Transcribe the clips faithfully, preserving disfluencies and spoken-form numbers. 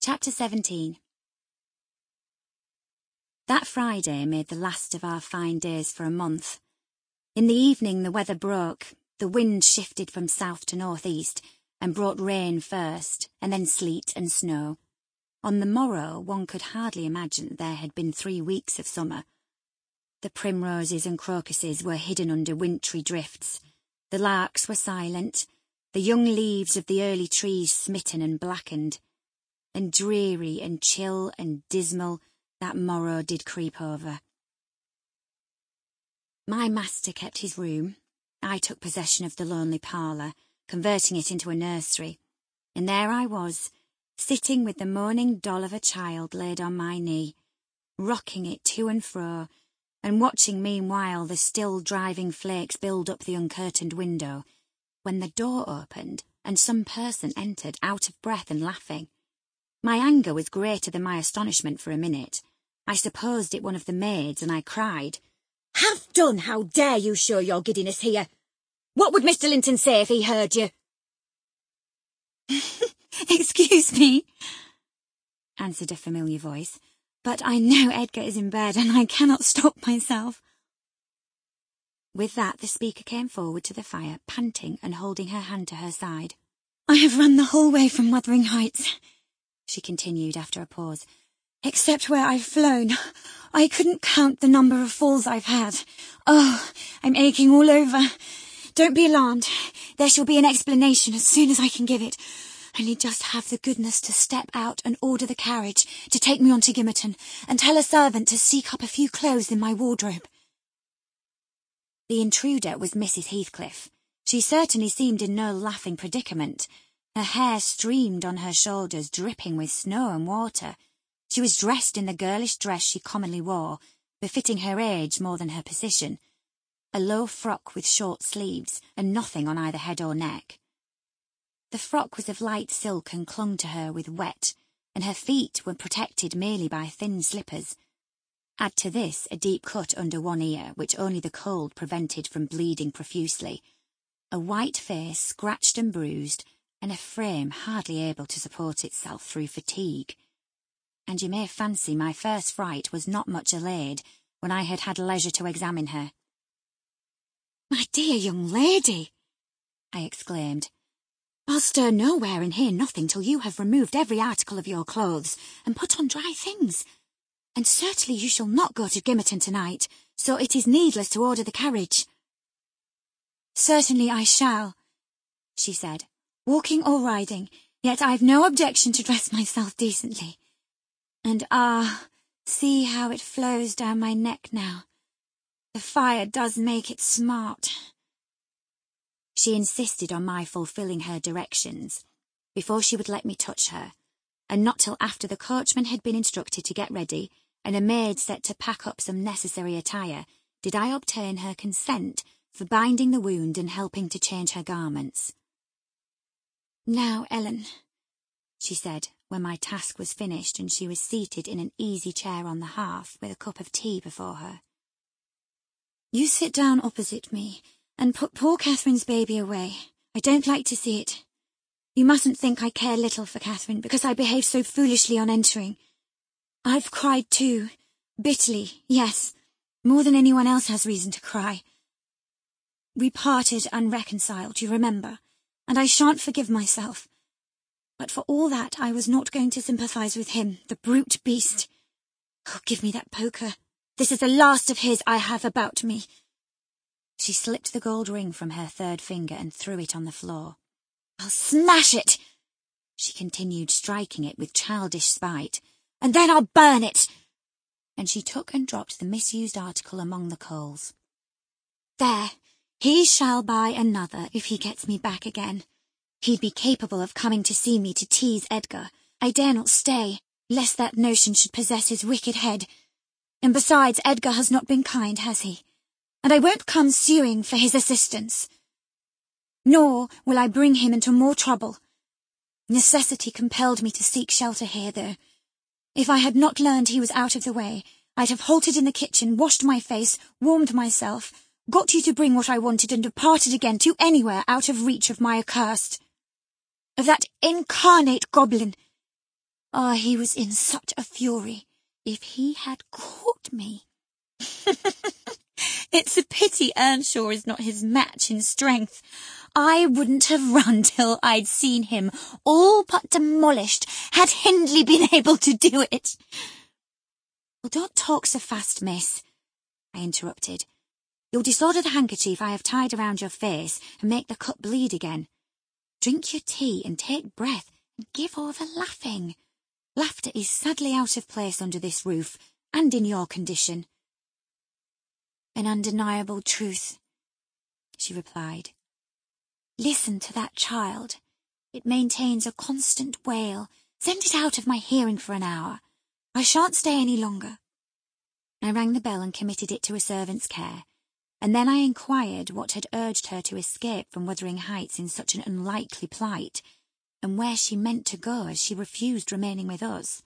Chapter seventeen. That Friday made the last of our fine days for a month. In the evening the weather broke, the wind shifted from south to northeast, and brought rain first, and then sleet and snow. On the morrow one could hardly imagine that there had been three weeks of summer. The primroses and crocuses were hidden under wintry drifts, the larks were silent, the young leaves of the early trees smitten and blackened, and dreary and chill and dismal that morrow did creep over. My master kept his room. I took possession of the lonely parlour, converting it into a nursery, and there I was, sitting with the moaning doll of a child laid on my knee, rocking it to and fro, and watching meanwhile the still driving flakes build up the uncurtained window, when the door opened and some person entered, out of breath and laughing. My anger was greater than my astonishment for a minute. I supposed it one of the maids, and I cried, "Have done! How dare you show your giddiness here? What would Mister Linton say if he heard you?" "Excuse me," answered a familiar voice, "but I know Edgar is in bed, and I cannot stop myself." With that the speaker came forward to the fire, panting and holding her hand to her side. "I have run the whole way from Wuthering Heights," she continued after a pause, "except where I've flown. I couldn't count the number of falls I've had. Oh, I'm aching all over. Don't be alarmed. There shall be an explanation as soon as I can give it. Only just have the goodness to step out and order the carriage to take me on to Gimmerton, and tell a servant to seek up a few clothes in my wardrobe." The intruder was Missus Heathcliff. She certainly seemed in no laughing predicament. Her hair streamed on her shoulders, dripping with snow and water. She was dressed in the girlish dress she commonly wore, befitting her age more than her position, a low frock with short sleeves, and nothing on either head or neck. The frock was of light silk and clung to her with wet, and her feet were protected merely by thin slippers. Add to this a deep cut under one ear, which only the cold prevented from bleeding profusely, a white face scratched and bruised, and a frame hardly able to support itself through fatigue. And you may fancy my first fright was not much allayed when I had had leisure to examine her. "My dear young lady," I exclaimed, "I'll stir nowhere and hear nothing till you have removed every article of your clothes and put on dry things. And certainly you shall not go to Gimmerton tonight, so it is needless to order the carriage." "Certainly I shall," she said, "walking or riding, yet I've no objection to dress myself decently. And ah, see how it flows down my neck now. The fire does make it smart." She insisted on my fulfilling her directions, before she would let me touch her, and not till after the coachman had been instructed to get ready, and a maid set to pack up some necessary attire, did I obtain her consent for binding the wound and helping to change her garments. "Now, Ellen," she said, when my task was finished and she was seated in an easy chair on the hearth with a cup of tea before her, "you sit down opposite me and put poor Catherine's baby away. I don't like to see it. You mustn't think I care little for Catherine because I behaved so foolishly on entering. I've cried too, bitterly, yes, more than anyone else has reason to cry. We parted unreconciled, you remember, and I shan't forgive myself. But for all that I was not going to sympathise with him, the brute beast. Oh, give me that poker. This is the last of his I have about me." She slipped the gold ring from her third finger and threw it on the floor. "I'll smash it," she continued, striking it with childish spite, "and then I'll burn it." And she took and dropped the misused article among the coals. "There, he shall buy another if he gets me back again. He'd be capable of coming to see me to tease Edgar. I dare not stay, lest that notion should possess his wicked head. And besides, Edgar has not been kind, has he? And I won't come suing for his assistance. Nor will I bring him into more trouble. Necessity compelled me to seek shelter here, though. If I had not learned he was out of the way, I'd have halted in the kitchen, washed my face, warmed myself, got you to bring what I wanted, and departed again to anywhere out of reach of my accursed. Of that incarnate goblin. Ah, oh, he was in such a fury. If he had caught me... It's a pity Earnshaw is not his match in strength. I wouldn't have run till I'd seen him all but demolished, had Hindley been able to do it. Well, don't talk so fast, miss, I interrupted. You'll disorder the handkerchief I have tied around your face and make the cut bleed again. Drink your tea and take breath and give over laughing. Laughter is sadly out of place under this roof and in your condition. An undeniable truth, she replied. Listen to that child. It maintains a constant wail. Send it out of my hearing for an hour. I shan't stay any longer. I rang the bell and committed it to a servant's care, and then I inquired what had urged her to escape from Wuthering Heights in such an unlikely plight, and where she meant to go as she refused remaining with us.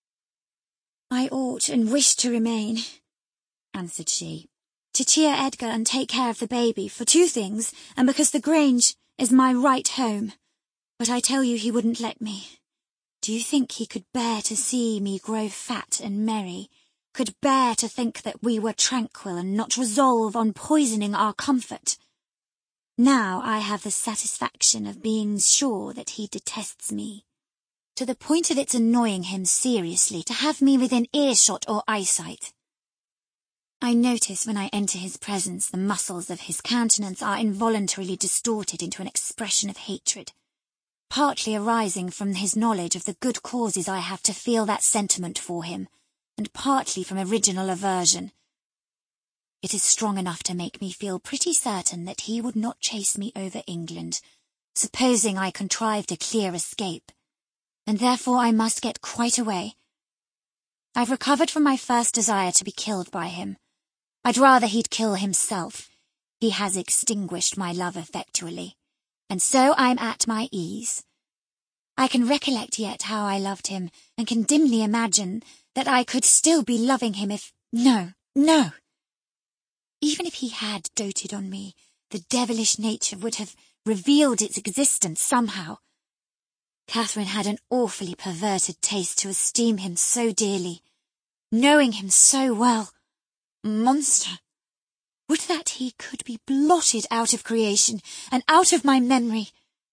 I ought and wished to remain, answered she. To cheer Edgar and take care of the baby, for two things, and because the Grange is my right home. But I tell you he wouldn't let me. Do you think he could bear to see me grow fat and merry, could bear to think that we were tranquil and not resolve on poisoning our comfort? Now I have the satisfaction of being sure that he detests me, to the point of its annoying him seriously to have me within earshot or eyesight. I notice when I enter his presence the muscles of his countenance are involuntarily distorted into an expression of hatred, partly arising from his knowledge of the good causes I have to feel that sentiment for him, and partly from original aversion. It is strong enough to make me feel pretty certain that he would not chase me over England, supposing I contrived a clear escape, and therefore I must get quite away. I've recovered from my first desire to be killed by him. I'd rather he'd kill himself. He has extinguished my love effectually, and so I'm at my ease. I can recollect yet how I loved him, and can dimly imagine that I could still be loving him if... No, no! Even if he had doted on me, the devilish nature would have revealed its existence somehow. Catherine had an awfully perverted taste to esteem him so dearly, knowing him so well. Monster! Would that he could be blotted out of creation and out of my memory.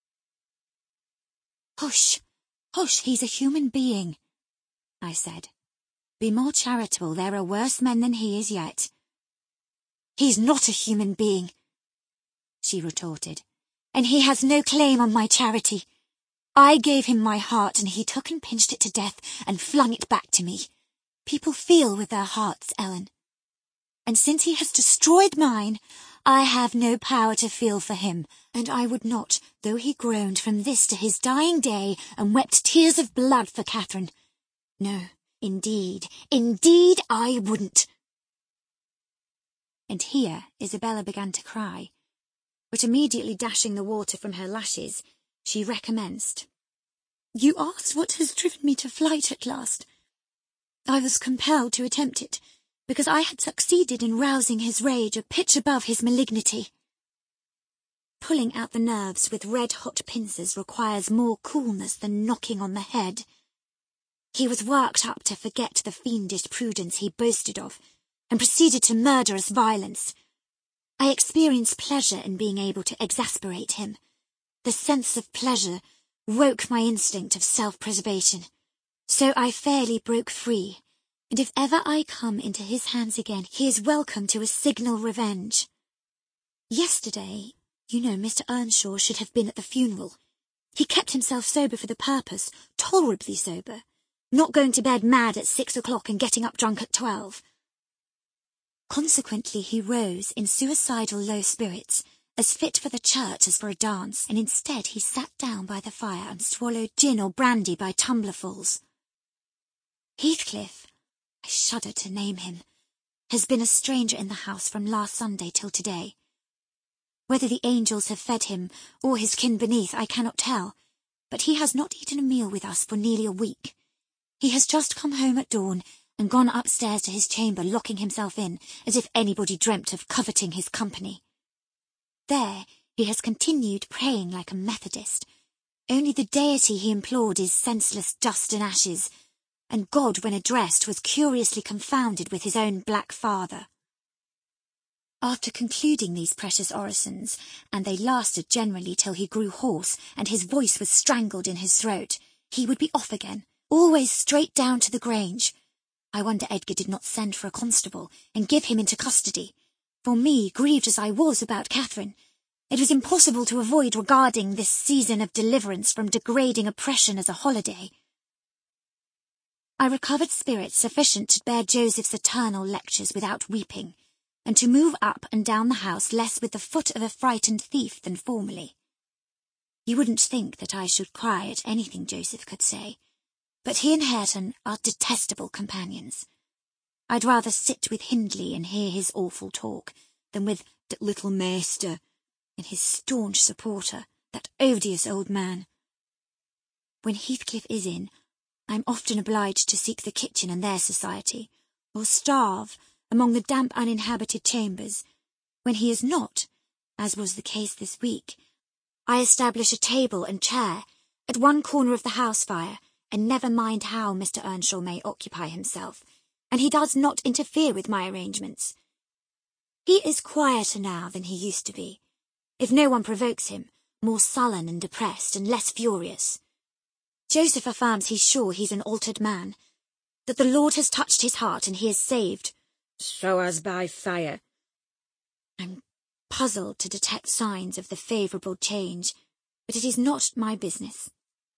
Hush, hush, he's a human being, I said. Be more charitable, there are worse men than he is yet. He's not a human being, she retorted, and he has no claim on my charity. I gave him my heart, and he took and pinched it to death and flung it back to me. People feel with their hearts, Ellen. And since he has destroyed mine, I have no power to feel for him, and I would not, though he groaned from this to his dying day and wept tears of blood for Catherine. No, indeed, indeed I wouldn't. And here Isabella began to cry, but immediately dashing the water from her lashes, she recommenced. You asked what has driven me to flight at last. I was compelled to attempt it, because I had succeeded in rousing his rage a pitch above his malignity. Pulling out the nerves with red-hot pincers requires more coolness than knocking on the head. He was worked up to forget the fiendish prudence he boasted of, and proceeded to murderous violence. I experienced pleasure in being able to exasperate him. The sense of pleasure woke my instinct of self-preservation, so I fairly broke free, and if ever I come into his hands again, he is welcome to a signal revenge. Yesterday, you know, Mister Earnshaw should have been at the funeral. He kept himself sober for the purpose, tolerably sober, not going to bed mad at six o'clock and getting up drunk at twelve. Consequently, he rose in suicidal low spirits, as fit for the church as for a dance, and instead he sat down by the fire and swallowed gin or brandy by tumblerfuls. Heathcliff, I shudder to name him, has been a stranger in the house from last Sunday till today. Whether the angels have fed him, or his kin beneath, I cannot tell, but he has not eaten a meal with us for nearly a week. He has just come home at dawn, and gone upstairs to his chamber, locking himself in, as if anybody dreamt of coveting his company. There he has continued praying like a Methodist, Only the deity he implored is senseless dust and ashes, and God, when addressed, was curiously confounded with his own black father. After concluding these precious orisons, and they lasted generally till he grew hoarse and his voice was strangled in his throat, he would be off again, always straight down to the Grange. I wonder Edgar did not send for a constable and give him into custody. For me, grieved as I was about Catherine, it was impossible to avoid regarding this season of deliverance from degrading oppression as a holiday. I recovered spirits sufficient to bear Joseph's eternal lectures without weeping, and to move up and down the house less with the foot of a frightened thief than formerly. You wouldn't think that I should cry at anything Joseph could say, but he and Hareton are detestable companions. I'd rather sit with Hindley and hear his awful talk than with that little maester and his staunch supporter, that odious old man. When Heathcliff is in, I'm often obliged to seek the kitchen and their society, or starve among the damp uninhabited chambers. When he is not, as was the case this week, I establish a table and chair at one corner of the house fire, and never mind how Mister Earnshaw may occupy himself, and he does not interfere with my arrangements. He is quieter now than he used to be, if no one provokes him, more sullen and depressed and less furious. Joseph affirms he's sure he's an altered man, that the Lord has touched his heart and he is saved, so as by fire. I'm puzzled to detect signs of the favourable change, but it is not my business.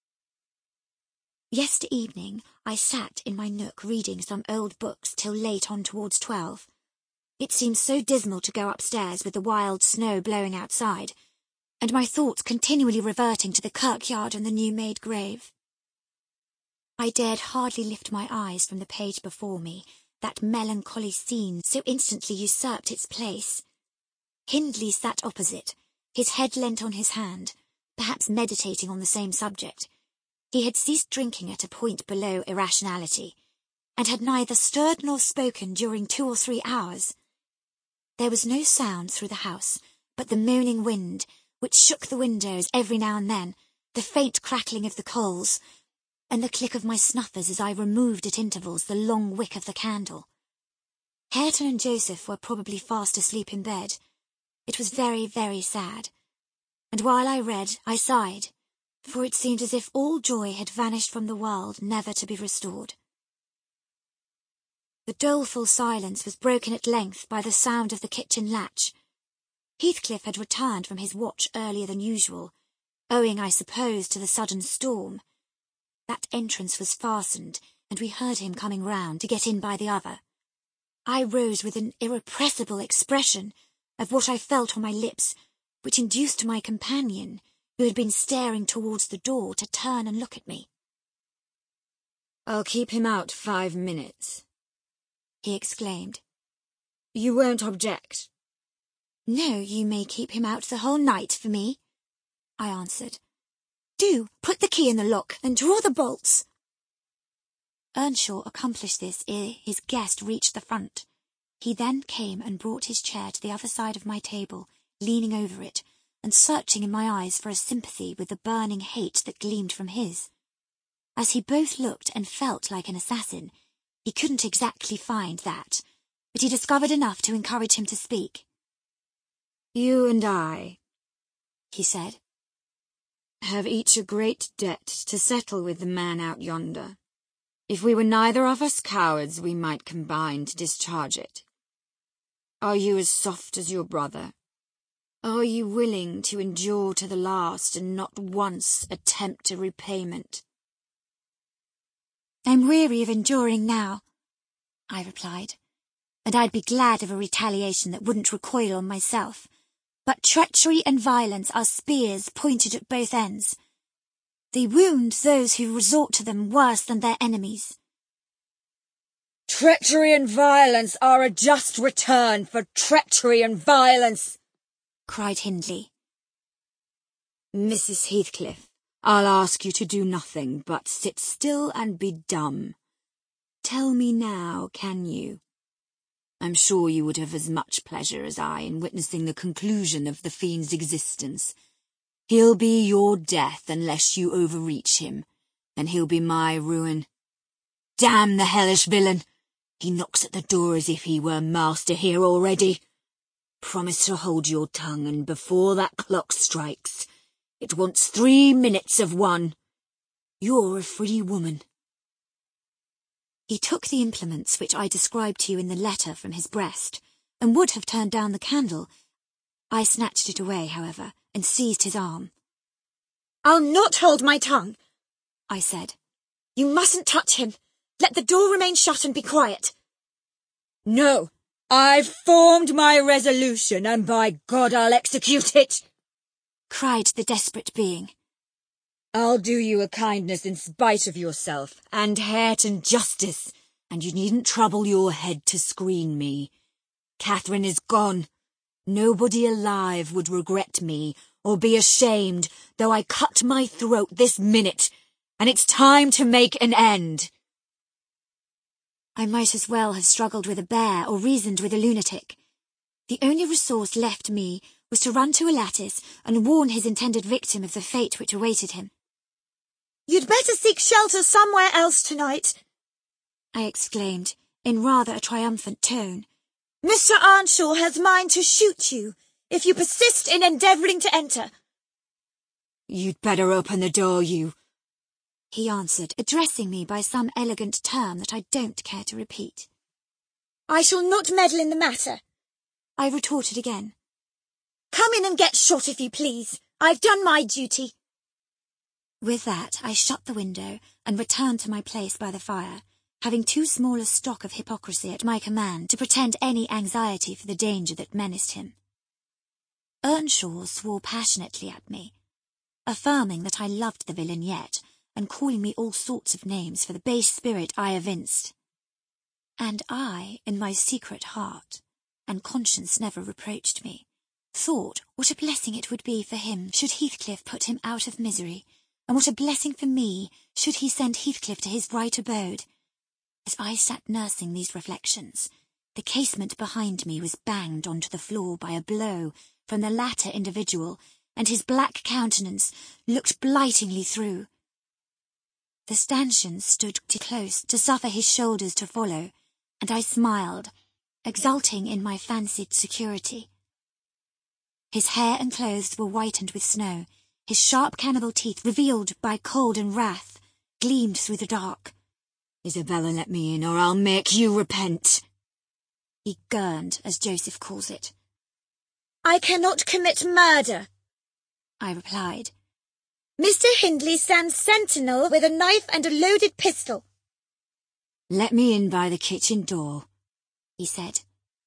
Yester evening I sat in my nook reading some old books till late on towards twelve. It seemed so dismal to go upstairs with the wild snow blowing outside, and my thoughts continually reverting to the kirkyard and the new-made grave. I dared hardly lift my eyes from the page before me, that melancholy scene so instantly usurped its place. Hindley sat opposite, his head leant on his hand, perhaps meditating on the same subject. He had ceased drinking at a point below irrationality, and had neither stirred nor spoken during two or three hours. There was no sound through the house but the moaning wind, which shook the windows every now and then, the faint crackling of the coals, and the click of my snuffers as I removed at intervals the long wick of the candle. Hareton and Joseph were probably fast asleep in bed. It was very, very sad, and while I read I sighed, for it seemed as if all joy had vanished from the world, never to be restored. The doleful silence was broken at length by the sound of the kitchen latch. Heathcliff had returned from his watch earlier than usual, owing, I suppose, to the sudden storm. That entrance was fastened, and we heard him coming round to get in by the other. I rose with an irrepressible expression of what I felt on my lips, which induced my companion, who had been staring towards the door, to turn and look at me. "I'll keep him out five minutes," he exclaimed. "You won't object?" "No, you may keep him out the whole night for me," I answered. "Do put the key in the lock and draw the bolts." Earnshaw accomplished this ere his guest reached the front. He then came and brought his chair to the other side of my table, leaning over it, and searching in my eyes for a sympathy with the burning hate that gleamed from his. As he both looked and felt like an assassin, he couldn't exactly find that, but he discovered enough to encourage him to speak. "You and I," he said, "have each a great debt to settle with the man out yonder. If we were neither of us cowards, we might combine to discharge it. Are you as soft as your brother? Are you willing to endure to the last and not once attempt a repayment?" "I'm weary of enduring now," I replied, "and I'd be glad of a retaliation that wouldn't recoil on myself. But treachery and violence are spears pointed at both ends. They wound those who resort to them worse than their enemies." "Treachery and violence are a just return for treachery and violence," cried Hindley. "Missus Heathcliff, I'll ask you to do nothing but sit still and be dumb. Tell me now, can you? I'm sure you would have as much pleasure as I in witnessing the conclusion of the fiend's existence. He'll be your death unless you overreach him, and he'll be my ruin. Damn the hellish villain! He knocks at the door as if he were master here already. Promise to hold your tongue, and before that clock strikes, it wants three minutes of one. You're a free woman. He took the implements which I described to you in the letter from his breast, and would have turned down the candle. I snatched it away, however, and seized his arm. I'll not hold my tongue, I said. You mustn't touch him. Let the door remain shut and be quiet. No, I've formed my resolution, and by God I'll execute it, cried the desperate being. I'll do you a kindness in spite of yourself, and Hareton justice, and you needn't trouble your head to screen me. Catherine is gone. Nobody alive would regret me, or be ashamed, though I cut my throat this minute, and it's time to make an end. I might as well have struggled with a bear or reasoned with a lunatic. The only resource left me was to run to a lattice and warn his intended victim of the fate which awaited him. You'd better seek shelter somewhere else tonight, I exclaimed, in rather a triumphant tone. Mister Earnshaw has mind to shoot you, if you persist in endeavouring to enter. You'd better open the door, you, he answered, addressing me by some elegant term that I don't care to repeat. I shall not meddle in the matter, I retorted again. Come in and get shot if you please. I've done my duty. With that, I shut the window and returned to my place by the fire, having too small a stock of hypocrisy at my command to pretend any anxiety for the danger that menaced him. Earnshaw swore passionately at me, affirming that I loved the villain yet, and calling me all sorts of names for the base spirit I evinced. And I, in my secret heart, and conscience never reproached me, thought what a blessing it would be for him should Heathcliff put him out of misery, and what a blessing for me should he send Heathcliff to his right abode. As I sat nursing these reflections, the casement behind me was banged onto the floor by a blow from the latter individual, and his black countenance looked blightingly through. The stanchions stood too close to suffer his shoulders to follow, and I smiled, exulting in my fancied security. His hair and clothes were whitened with snow, his sharp cannibal teeth, revealed by cold and wrath, gleamed through the dark. Isabella, let me in, or I'll make you repent, he gurned, as Joseph calls it. I cannot commit murder, I replied. Mister Hindley stands sentinel with a knife and a loaded pistol. Let me in by the kitchen door, he said.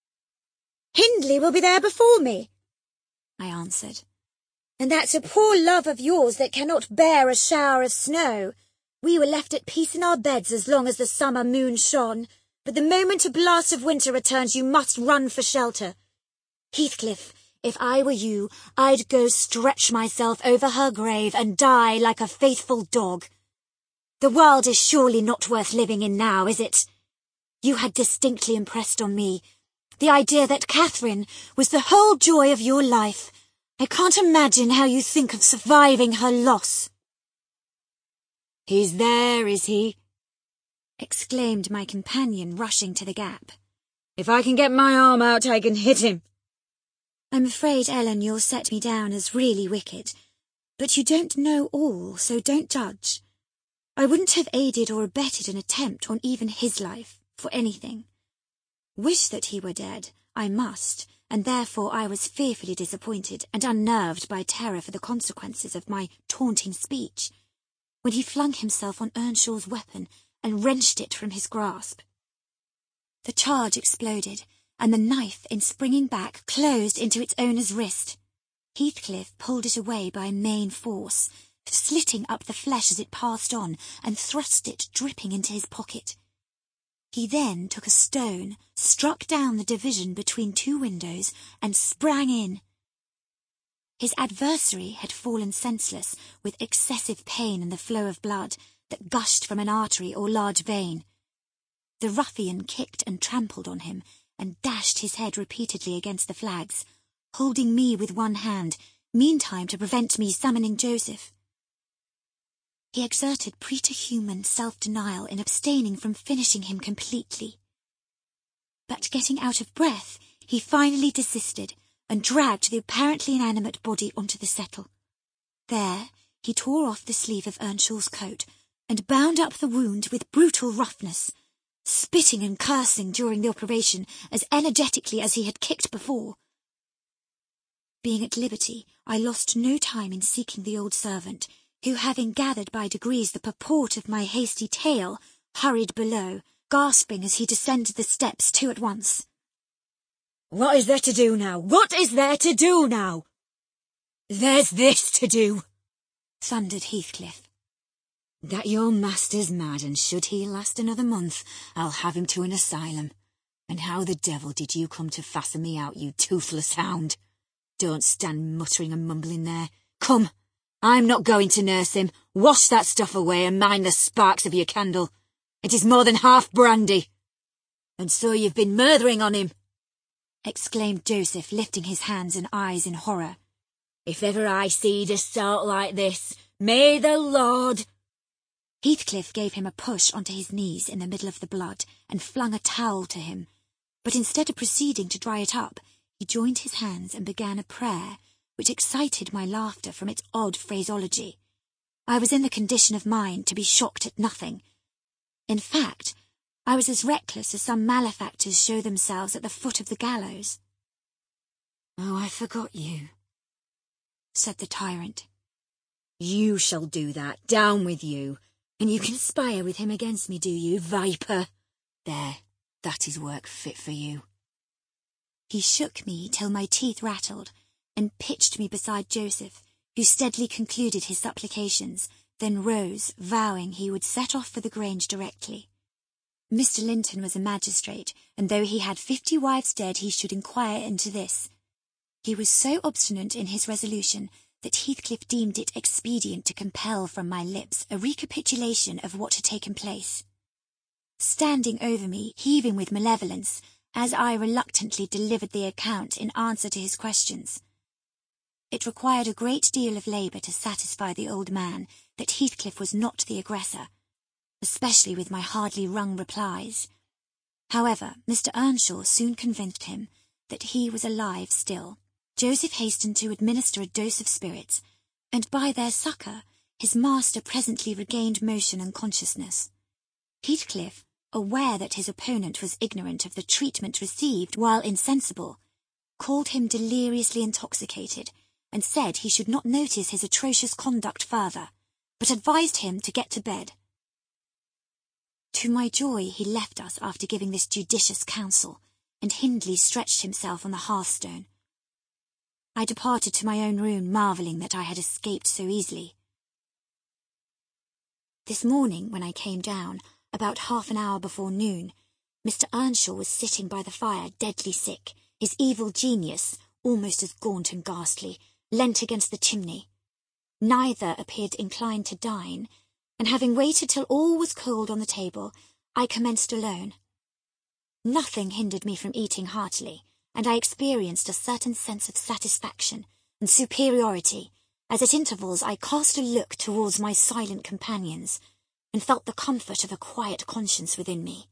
Hindley will be there before me, I answered. And that's a poor love of yours that cannot bear a shower of snow. We were left at peace in our beds as long as the summer moon shone, but the moment a blast of winter returns you must run for shelter. Heathcliff, if I were you, I'd go stretch myself over her grave and die like a faithful dog. The world is surely not worth living in now, is it? You had distinctly impressed on me the idea that Catherine was the whole joy of your life. I can't imagine how you think of surviving her loss. He's there, is he? Exclaimed my companion, rushing to the gap. If I can get my arm out, I can hit him. I'm afraid, Ellen, you'll set me down as really wicked, but you don't know all, so don't judge. I wouldn't have aided or abetted an attempt on even his life, for anything. Wish that he were dead, I must, and therefore I was fearfully disappointed and unnerved by terror for the consequences of my taunting speech, when he flung himself on Earnshaw's weapon and wrenched it from his grasp. The charge exploded, and the knife, in springing back, closed into its owner's wrist. Heathcliff pulled it away by main force, slitting up the flesh as it passed on, and thrust it dripping into his pocket. He then took a stone, struck down the division between two windows, and sprang in. His adversary had fallen senseless, with excessive pain and the flow of blood that gushed from an artery or large vein. The ruffian kicked and trampled on him, and dashed his head repeatedly against the flags, holding me with one hand, meantime to prevent me summoning Joseph. He exerted preterhuman self-denial in abstaining from finishing him completely. But getting out of breath, he finally desisted and dragged the apparently inanimate body onto the settle. There, he tore off the sleeve of Earnshaw's coat and bound up the wound with brutal roughness, spitting and cursing during the operation as energetically as he had kicked before. Being at liberty, I lost no time in seeking the old servant, who, having gathered by degrees the purport of my hasty tale, hurried below, gasping as he descended the steps two at once. "What is there to do now? What is there to do now?" "There's this to do," thundered Heathcliff. "That your master's mad, and should he last another month, I'll have him to an asylum. And how the devil did you come to fasten me out, you toothless hound? Don't stand muttering and mumbling there. Come, I'm not going to nurse him. Wash that stuff away and mind the sparks of your candle. It is more than half brandy. And so you've been murthering on him," exclaimed Joseph, lifting his hands and eyes in horror. "If ever I seed assault like this, may the Lord—" Heathcliff gave him a push onto his knees in the middle of the blood and flung a towel to him, but instead of proceeding to dry it up, he joined his hands and began a prayer which excited my laughter from its odd phraseology. I was in the condition of mind to be shocked at nothing. In fact, I was as reckless as some malefactors show themselves at the foot of the gallows. "Oh, I forgot you," said the tyrant. "You shall do that, down with you. And you conspire with him against me, do you, viper? There, that is work fit for you." He shook me till my teeth rattled, and pitched me beside Joseph, who steadily concluded his supplications, then rose, vowing he would set off for the Grange directly. Mister Linton was a magistrate, and though he had fifty wives dead, he should inquire into this. He was so obstinate in his resolution that Heathcliff deemed it expedient to compel from my lips a recapitulation of what had taken place. Standing over me, heaving with malevolence, as I reluctantly delivered the account in answer to his questions. It required a great deal of labour to satisfy the old man that Heathcliff was not the aggressor, especially with my hardly wrung replies. However, Mister Earnshaw soon convinced him that he was alive still. Joseph hastened to administer a dose of spirits, and by their succour his master presently regained motion and consciousness. Heathcliff, aware that his opponent was ignorant of the treatment received while insensible, called him deliriously intoxicated, and said he should not notice his atrocious conduct further, but advised him to get to bed. To my joy he left us after giving this judicious counsel, and Hindley stretched himself on the hearthstone. I departed to my own room, marvelling that I had escaped so easily. This morning, when I came down, about half an hour before noon, Mister Earnshaw was sitting by the fire, deadly sick, his evil genius, almost as gaunt and ghastly, leant against the chimney. Neither appeared inclined to dine, and having waited till all was cold on the table, I commenced alone. Nothing hindered me from eating heartily, and I experienced a certain sense of satisfaction and superiority, as at intervals I cast a look towards my silent companions, and felt the comfort of a quiet conscience within me.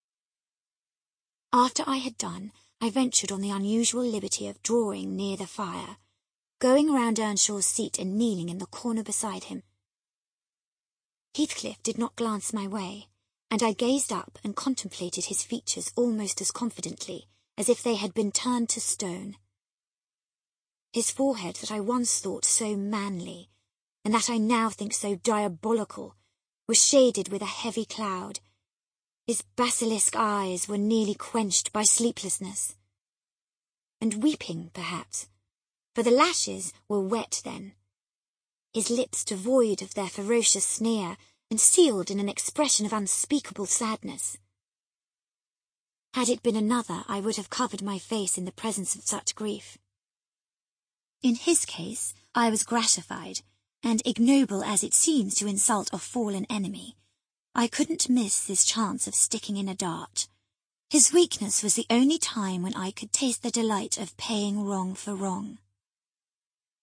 After I had done, I ventured on the unusual liberty of drawing near the fire, going round Earnshaw's seat and kneeling in the corner beside him. Heathcliff did not glance my way, and I gazed up and contemplated his features almost as confidently as if they had been turned to stone. His forehead that I once thought so manly, and that I now think so diabolical, was shaded with a heavy cloud. His basilisk eyes were nearly quenched by sleeplessness. And weeping, perhaps, for the lashes were wet then. His lips devoid of their ferocious sneer, and sealed in an expression of unspeakable sadness. Had it been another, I would have covered my face in the presence of such grief. In his case, I was gratified, and ignoble as it seems to insult a fallen enemy, I couldn't miss this chance of sticking in a dart. His weakness was the only time when I could taste the delight of paying wrong for wrong.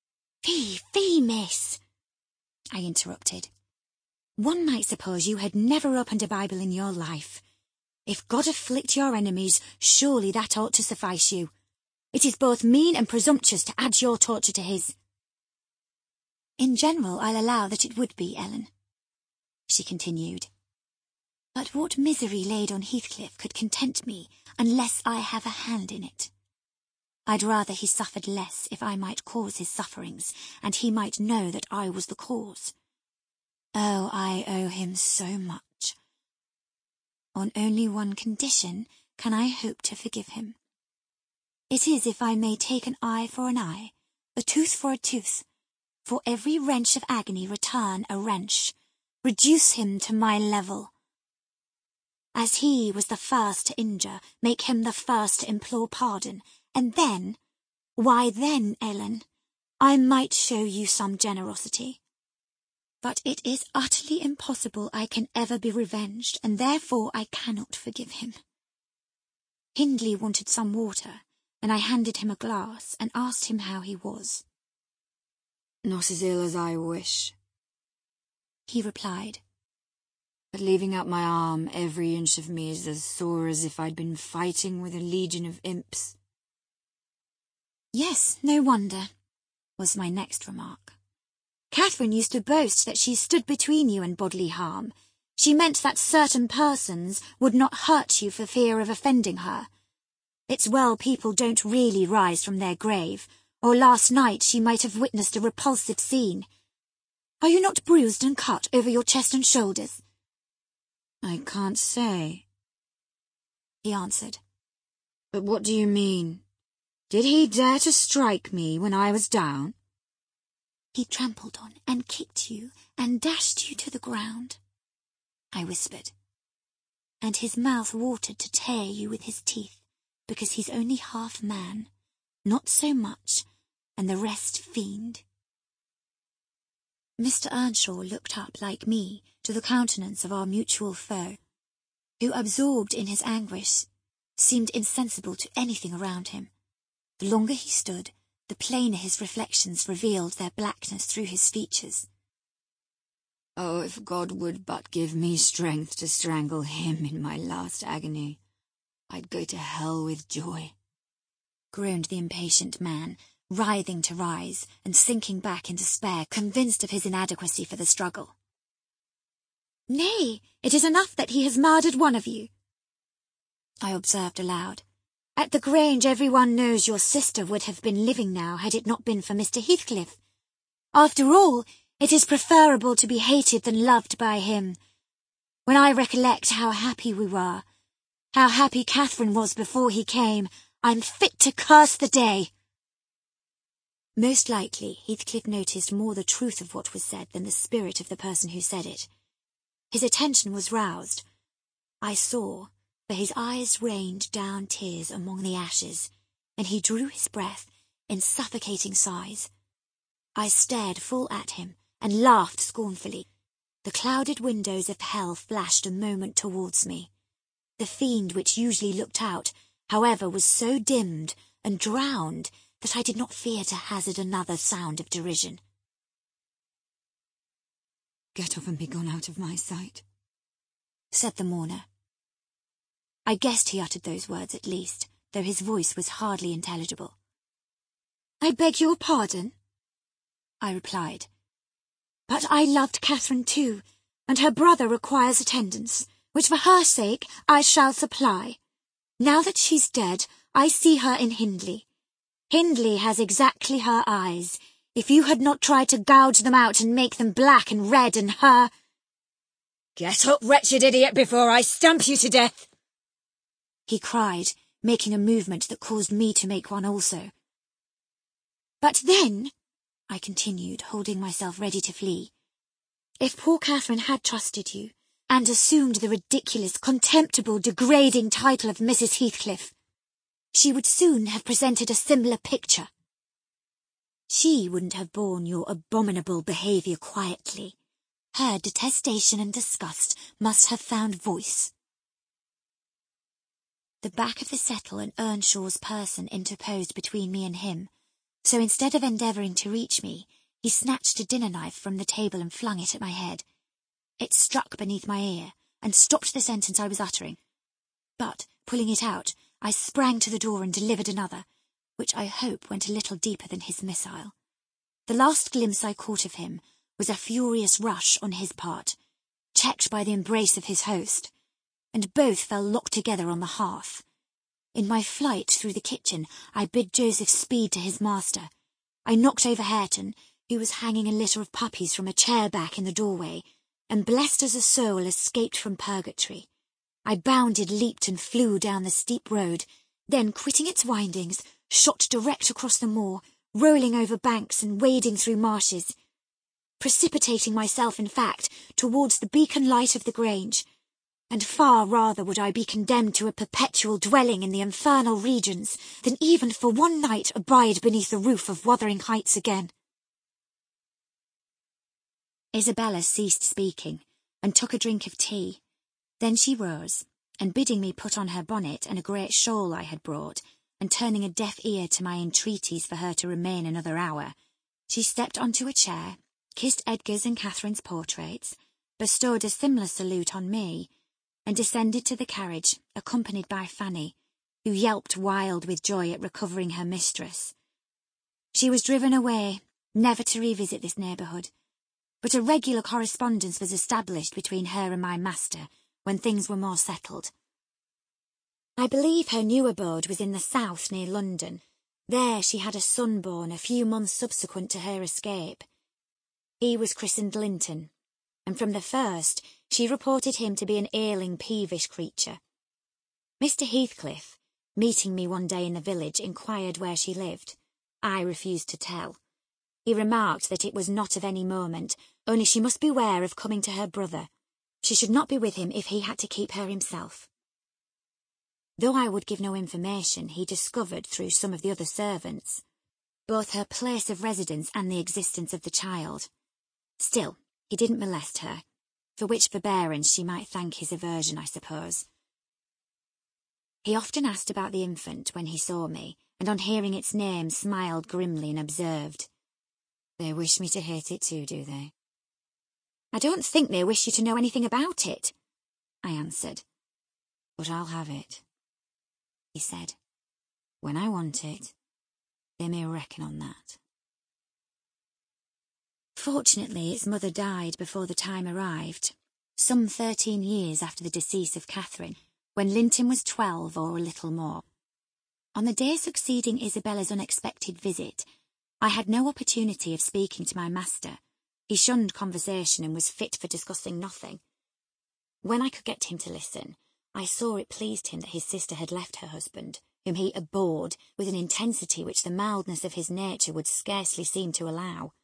Fie, fie, miss, I interrupted. One might suppose you had never opened a Bible in your life. If God afflict your enemies, surely that ought to suffice you. It is both mean and presumptuous to add your torture to his. In general, I'll allow that it would be, Ellen, she continued. But what misery laid on Heathcliff could content me unless I have a hand in it. I'd rather he suffered less if I might cause his sufferings, and he might know that I was the cause. Oh, I owe him so much. On only one condition can I hope to forgive him. It is if I may take an eye for an eye, a tooth for a tooth, for every wrench of agony return a wrench, reduce him to my level. As he was the first to injure, make him the first to implore pardon, and then, why then, Ellen, I might show you some generosity. But it is utterly impossible I can ever be revenged, and therefore I cannot forgive him. Hindley wanted some water, and I handed him a glass and asked him how he was. Not as ill as I wish, he replied. But leaving out my arm, every inch of me is as sore as if I'd been fighting with a legion of imps. Yes, no wonder, was my next remark. Catherine used to boast that she stood between you and bodily harm. She meant that certain persons would not hurt you for fear of offending her. It's well people don't really rise from their grave, or last night she might have witnessed a repulsive scene. Are you not bruised and cut over your chest and shoulders? I can't say, he answered. But what do you mean? Did he dare to strike me when I was down? He trampled on and kicked you and dashed you to the ground, I whispered. And his mouth watered to tear you with his teeth, because he's only half man, not so much, and the rest fiend. Mister Earnshaw looked up like me to the countenance of our mutual foe, who, absorbed in his anguish, seemed insensible to anything around him. The longer he stood, the plainer his reflections revealed their blackness through his features. Oh, if God would but give me strength to strangle him in my last agony, I'd go to hell with joy, groaned the impatient man, writhing to rise and sinking back in despair, convinced of his inadequacy for the struggle. Nay, it is enough that he has murdered one of you, I observed aloud. At the Grange everyone knows your sister would have been living now had it not been for Mister Heathcliff. After all, it is preferable to be hated than loved by him. When I recollect how happy we were, how happy Catherine was before he came, I'm fit to curse the day. Most likely, Heathcliff noticed more the truth of what was said than the spirit of the person who said it. His attention was roused. I saw, for his eyes rained down tears among the ashes, and he drew his breath in suffocating sighs. I stared full at him and laughed scornfully. The clouded windows of hell flashed a moment towards me. The fiend which usually looked out, however, was so dimmed and drowned that I did not fear to hazard another sound of derision. Get up and be gone out of my sight, said the mourner. I guessed he uttered those words at least, though his voice was hardly intelligible. I beg your pardon, I replied. But I loved Catherine too, and her brother requires attendance, which for her sake I shall supply. Now that she's dead, I see her in Hindley. Hindley has exactly her eyes. If you had not tried to gouge them out and make them black and red and her... Get up, wretched idiot, before I stamp you to death! He cried, making a movement that caused me to make one also. But then, I continued, holding myself ready to flee, if poor Catherine had trusted you, and assumed the ridiculous, contemptible, degrading title of Missus Heathcliff, she would soon have presented a similar picture. She wouldn't have borne your abominable behaviour quietly. Her detestation and disgust must have found voice. The back of the settle and Earnshaw's person interposed between me and him, So instead of endeavouring to reach me, he snatched a dinner knife from the table and flung it at my head. It struck beneath my ear and stopped the sentence I was uttering. But, pulling it out, I sprang to the door and delivered another, which I hope went a little deeper than his missile. The last glimpse I caught of him was a furious rush on his part, checked by the embrace of his host, and both fell locked together on the hearth. In my flight through the kitchen, I bid Joseph speed to his master. I knocked over Hareton, who was hanging a litter of puppies from a chair back in the doorway, and blessed as a soul escaped from purgatory. I bounded, leaped, and flew down the steep road, then, quitting its windings, shot direct across the moor, rolling over banks and wading through marshes, precipitating myself, in fact, towards the beacon light of the Grange, and far rather would I be condemned to a perpetual dwelling in the infernal regions than even for one night abide beneath the roof of Wuthering Heights again. Isabella ceased speaking, and took a drink of tea. Then she rose, and bidding me put on her bonnet and a great shawl I had brought, and turning a deaf ear to my entreaties for her to remain another hour, she stepped onto a chair, kissed Edgar's and Catherine's portraits, bestowed a similar salute on me, and descended to the carriage, accompanied by Fanny, who yelped wild with joy at recovering her mistress. She was driven away, never to revisit this neighbourhood, but a regular correspondence was established between her and my master when things were more settled. I believe her new abode was in the south near London. There she had a son born a few months subsequent to her escape. He was christened Linton, and from the first she reported him to be an ailing, peevish creature. Mister Heathcliff, meeting me one day in the village, inquired where she lived. I refused to tell. He remarked that it was not of any moment, only she must beware of coming to her brother. She should not be with him if he had to keep her himself. Though I would give no information, he discovered through some of the other servants both her place of residence and the existence of the child. Still, he didn't molest her, for which forbearance she might thank his aversion, I suppose. He often asked about the infant when he saw me, and on hearing its name smiled grimly and observed, "They wish me to hate it too, do they?" "I don't think they wish you to know anything about it," I answered. "But I'll have it," he said. "When I want it, they may reckon on that." Fortunately, its mother died before the time arrived, some thirteen years after the decease of Catherine, when Linton was twelve or a little more. On the day succeeding Isabella's unexpected visit, I had no opportunity of speaking to my master. He shunned conversation and was fit for discussing nothing. When I could get him to listen, I saw it pleased him that his sister had left her husband, whom he abhorred with an intensity which the mildness of his nature would scarcely seem to allow.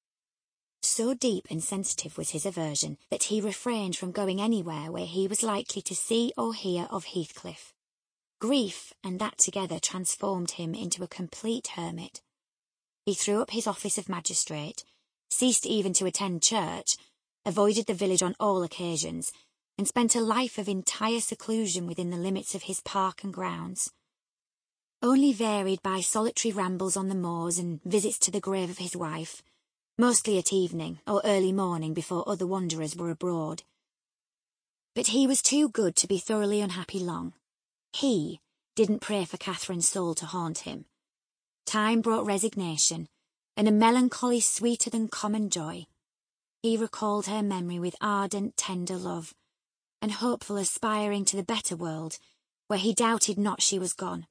So deep and sensitive was his aversion that he refrained from going anywhere where he was likely to see or hear of Heathcliff. Grief and that together transformed him into a complete hermit. He threw up his office of magistrate, ceased even to attend church, avoided the village on all occasions, and spent a life of entire seclusion within the limits of his park and grounds, only varied by solitary rambles on the moors and visits to the grave of his wife, mostly at evening or early morning before other wanderers were abroad. But he was too good to be thoroughly unhappy long. He didn't pray for Catherine's soul to haunt him. Time brought resignation, and a melancholy sweeter than common joy. He recalled her memory with ardent, tender love, and hopeful aspiring to the better world, where he doubted not she was gone.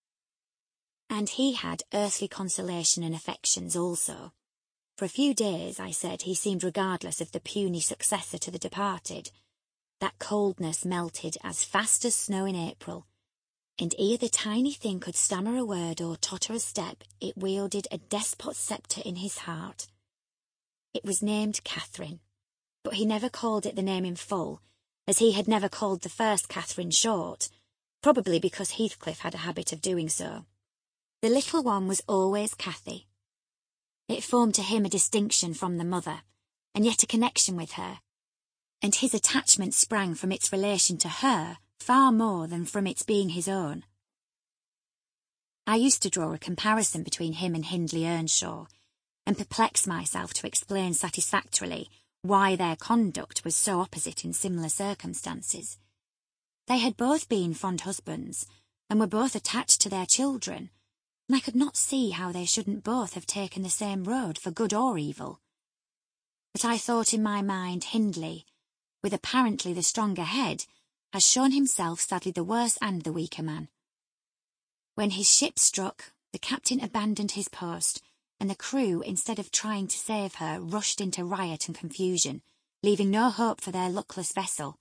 And he had earthly consolation and affections also. For a few days, I said, he seemed regardless of the puny successor to the departed. That coldness melted as fast as snow in April, and ere the tiny thing could stammer a word or totter a step, it wielded a despot sceptre in his heart. It was named Catherine, but he never called it the name in full, as he had never called the first Catherine short, probably because Heathcliff had a habit of doing so. The little one was always Cathy. It formed to him a distinction from the mother, and yet a connection with her, and his attachment sprang from its relation to her far more than from its being his own. I used to draw a comparison between him and Hindley Earnshaw, and perplex myself to explain satisfactorily why their conduct was so opposite in similar circumstances. They had both been fond husbands, and were both attached to their children, and I could not see how they shouldn't both have taken the same road for good or evil. But I thought in my mind Hindley, with apparently the stronger head, has shown himself sadly the worse and the weaker man. When his ship struck, the captain abandoned his post, and the crew, instead of trying to save her, rushed into riot and confusion, leaving no hope for their luckless vessel.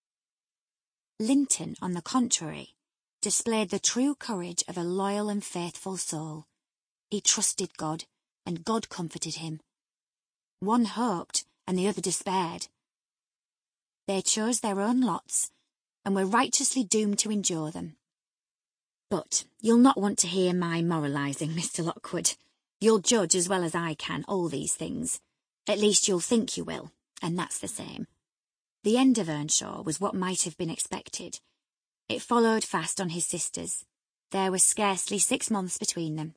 Linton, on the contrary, displayed the true courage of a loyal and faithful soul. He trusted God, and God comforted him. One hoped, and the other despaired. They chose their own lots, and were righteously doomed to endure them. But you'll not want to hear my moralising, Mister Lockwood. You'll judge as well as I can all these things. At least you'll think you will, and that's the same. The end of Earnshaw was what might have been expected. It followed fast on his sisters. There was scarcely six months between them.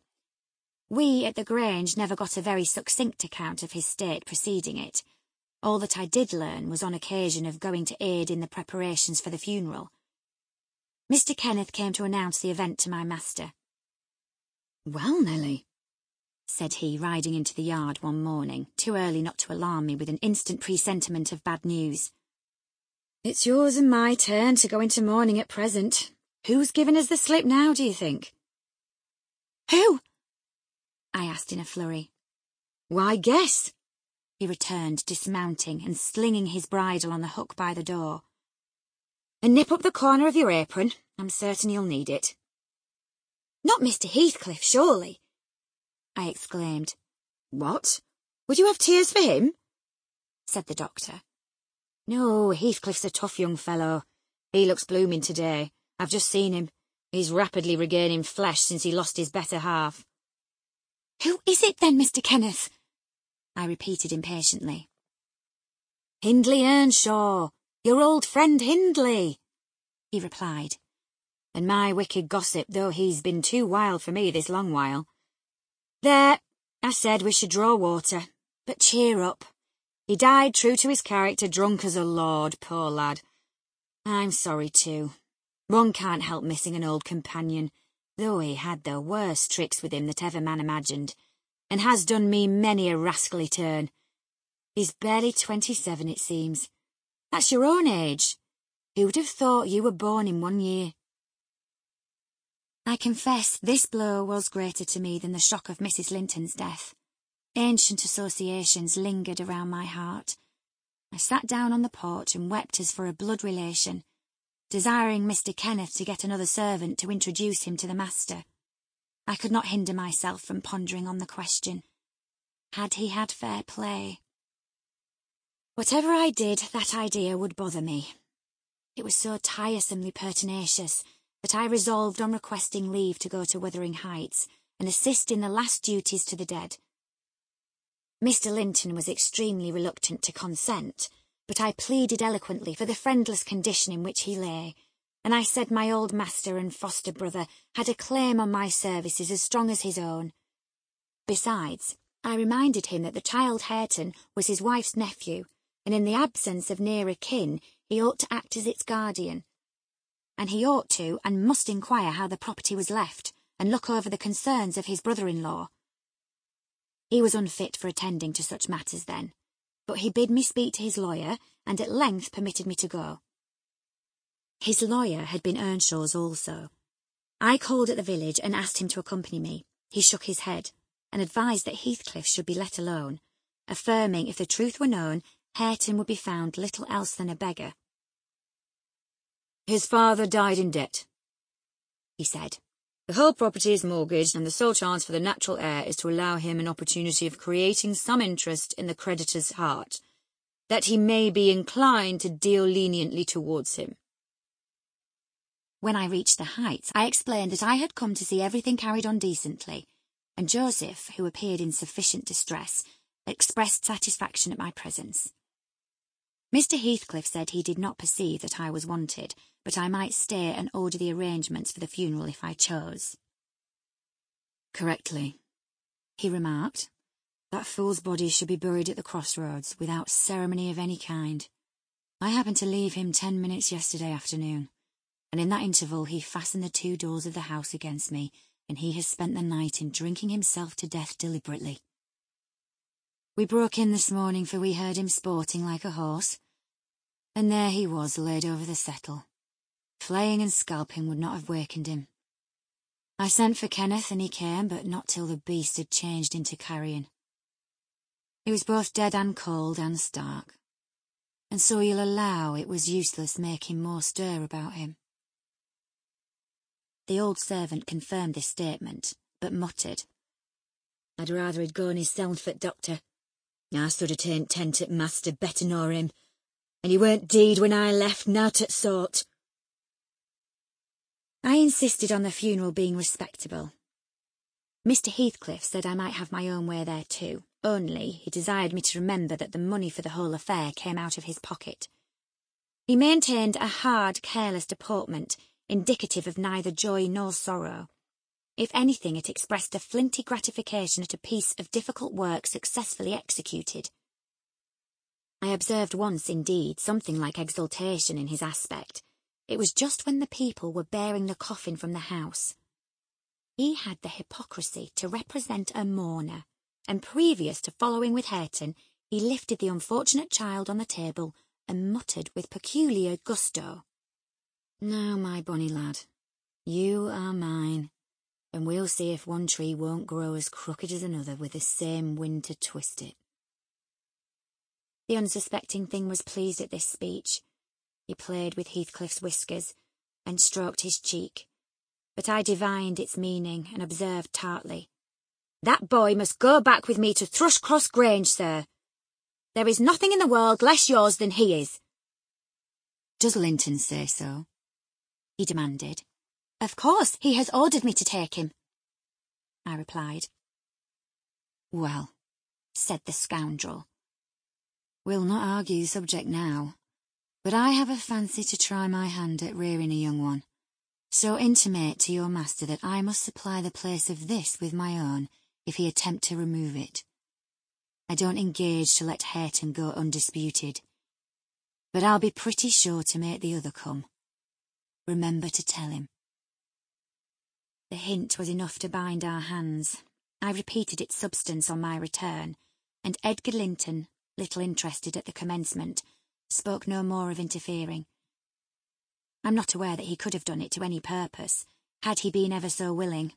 We at the Grange never got a very succinct account of his state preceding it. All that I did learn was on occasion of going to aid in the preparations for the funeral. Mister Kenneth came to announce the event to my master. "Well, Nelly," said he, riding into the yard one morning, too early not to alarm me with an instant presentiment of bad news. "It's yours and my turn to go into mourning at present. Who's given us the slip now, do you think?" "Who?" I asked in a flurry. "Why, guess," he returned, dismounting and slinging his bridle on the hook by the door. "And nip up the corner of your apron. I'm certain you'll need it." "Not Mister Heathcliff, surely?" I exclaimed. "What? Would you have tears for him?" said the doctor. "No, Heathcliff's a tough young fellow. He looks blooming today. I've just seen him. He's rapidly regaining flesh since he lost his better half." "Who is it then, Mister Kenneth?" I repeated impatiently. "Hindley Earnshaw, your old friend Hindley," he replied. "And my wicked gossip, though he's been too wild for me this long while. There, I said we should draw water, but cheer up. He died true to his character, drunk as a lord, poor lad. I'm sorry too. One can't help missing an old companion, though he had the worst tricks with him that ever man imagined, and has done me many a rascally turn. He's barely twenty-seven, it seems. That's your own age. Who'd have thought you were born in one year?" I confess this blow was greater to me than the shock of Missus Linton's death. Ancient associations lingered around my heart. I sat down on the porch and wept as for a blood relation, desiring Mister Kenneth to get another servant to introduce him to the master. I could not hinder myself from pondering on the question. Had he had fair play? Whatever I did, that idea would bother me. It was so tiresomely pertinacious that I resolved on requesting leave to go to Wuthering Heights and assist in the last duties to the dead. Mister Linton was extremely reluctant to consent, but I pleaded eloquently for the friendless condition in which he lay, and I said my old master and foster brother had a claim on my services as strong as his own. Besides, I reminded him that the child Hareton was his wife's nephew, and in the absence of nearer kin he ought to act as its guardian. And he ought to and must inquire how the property was left, and look over the concerns of his brother-in-law. He was unfit for attending to such matters then, but he bid me speak to his lawyer, and at length permitted me to go. His lawyer had been Earnshaw's also. I called at the village and asked him to accompany me. He shook his head, and advised that Heathcliff should be let alone, affirming if the truth were known, Hareton would be found little else than a beggar. "His father died in debt," he said. "The whole property is mortgaged, and the sole chance for the natural heir is to allow him an opportunity of creating some interest in the creditor's heart, that he may be inclined to deal leniently towards him." When I reached the Heights, I explained that I had come to see everything carried on decently, and Joseph, who appeared in sufficient distress, expressed satisfaction at my presence. Mister Heathcliff said he did not perceive that I was wanted, but I might stay and order the arrangements for the funeral if I chose. correctly," he remarked. "That fool's body should be buried at the crossroads, without ceremony of any kind. I happened to leave him ten minutes yesterday afternoon, and in that interval he fastened the two doors of the house against me, and he has spent the night in drinking himself to death deliberately. We broke in this morning, for we heard him sporting like a horse, and there he was laid over the settle. Flaying and scalping would not have wakened him. I sent for Kenneth, and he came, but not till the beast had changed into carrion. He was both dead and cold and stark, and so you'll allow it was useless making more stir about him." The old servant confirmed this statement, but muttered, "I'd rather he'd gone hisself, doctor. I stood at ain't tent at master better nor him, and he weren't deed when I left, nowt at sort." I insisted on the funeral being respectable. Mister Heathcliff said I might have my own way there too, only he desired me to remember that the money for the whole affair came out of his pocket. He maintained a hard, careless deportment, indicative of neither joy nor sorrow. If anything, it expressed a flinty gratification at a piece of difficult work successfully executed. I observed once, indeed, something like exultation in his aspect. It was just when the people were bearing the coffin from the house. He had the hypocrisy to represent a mourner, and previous to following with Hareton, he lifted the unfortunate child on the table and muttered with peculiar gusto, "Now, my bonny lad, you are mine, and we'll see if one tree won't grow as crooked as another with the same wind to twist it." The unsuspecting thing was pleased at this speech. He played with Heathcliff's whiskers and stroked his cheek, but I divined its meaning and observed tartly, "That boy must go back with me to Thrushcross Grange, sir. There is nothing in the world less yours than he is." "Does Linton say so?" he demanded. "Of course, he has ordered me to take him," I replied. "Well," said the scoundrel, "we'll not argue the subject now, but I have a fancy to try my hand at rearing a young one, so intimate to your master that I must supply the place of this with my own if he attempt to remove it. I don't engage to let Hareton go undisputed, but I'll be pretty sure to make the other come. Remember to tell him." The hint was enough to bind our hands. I repeated its substance on my return, and Edgar Linton, little interested at the commencement, spoke no more of interfering. I'm not aware that he could have done it to any purpose, had he been ever so willing.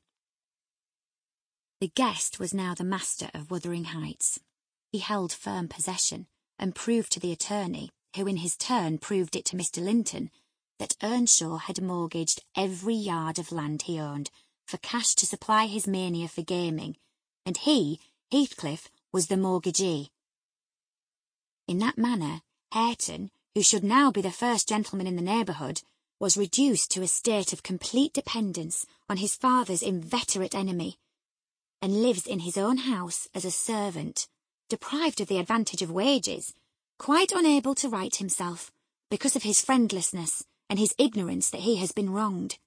The guest was now the master of Wuthering Heights. He held firm possession, and proved to the attorney, who in his turn proved it to Mister Linton, that Earnshaw had mortgaged every yard of land he owned for cash to supply his mania for gaming, and he, Heathcliff, was the mortgagee. In that manner, Hareton, who should now be the first gentleman in the neighbourhood, was reduced to a state of complete dependence on his father's inveterate enemy, and lives in his own house as a servant, deprived of the advantage of wages, quite unable to right himself, because of his friendlessness and his ignorance that he has been wronged.